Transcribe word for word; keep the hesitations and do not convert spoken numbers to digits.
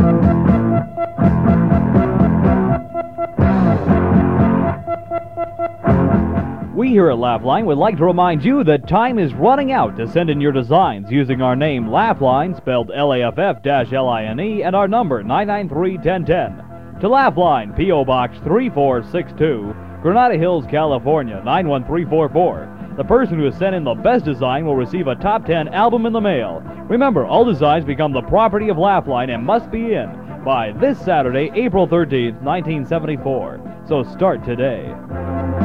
We here at Laugh-Line would like to remind you that time is running out to send in your designs using our name Laugh-Line, spelled L A F F L I N E, and our number nine nine three, one zero one zero. To Laugh-Line, P O Box three four six two, Granada Hills, California, nine one three four four. The person who has sent in the best design will receive a top ten album in the mail. Remember, all designs become the property of Laugh-Line and must be in by this Saturday, April thirteenth, nineteen seventy-four. So start today.